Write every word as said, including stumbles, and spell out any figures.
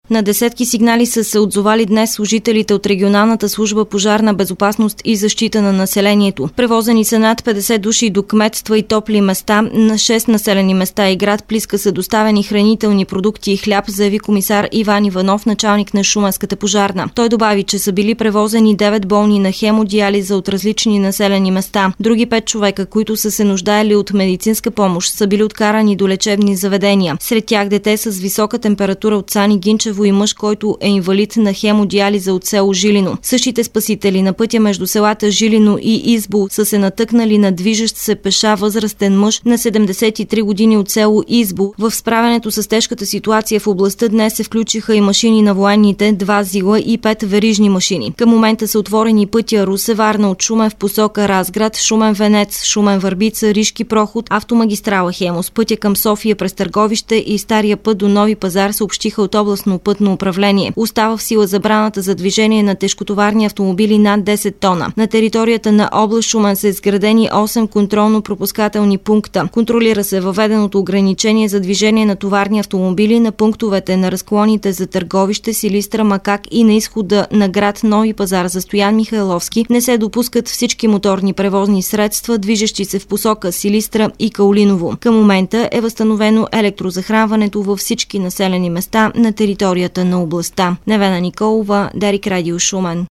На десетки сигнали са се отзовали днес служителите от регионалната служба пожарна безопасност и защита на населението. Превозени са над петдесет души до кметства и топли места. На шест населени места и град Плиска са доставени хранителни продукти и хляб, заяви комисар Иван Иванов, началник на Шуменската пожарна. Той добави, че са били превозени девет болни на хемодиализа от различни населени места. Други пет човека, които са се нуждаели от медицинска помощ, са били откарани до лечебни заведения. Сред тях дете с висока температура от Цани Гинчево и мъж, който е инвалид на хемодиализа от село Жилино. Същите спасители на пътя между селата Жилино и Избол са се натъкнали на движещ се пеша възрастен мъж на седемдесет и три години от село Избол. В справянето с тежката ситуация в областта днес се включиха и машини на военните, два зила и пет верижни машини. Към момента са отворени пътя Русе-Варна от Шумен в посока Разград, Шумен-Венец, Шумен-Върбица, Ришки проход, автомагистрала Хемус, пътя към София през Търговище и стария път до Нови пазар, съобщиха от областно пътно управление. Остава в сила забраната за движение на тежкотоварни автомобили над десет тона. На територията на област Шумен са изградени осем контролно-пропускателни пункта. Контролира се въведеното ограничение за движение на товарни автомобили на пунктовете на разклоните за Търговище, Силистра, Макак и на изхода на град Нови пазар за Стоян Михайловски. Не се допускат всички моторни превозни средства, движещи се в посока Силистра и Каолиново. Към момента е възстановено електрозахранването във всички населени места на територията на областта. Невена Николова, Дарик Радио Шумен.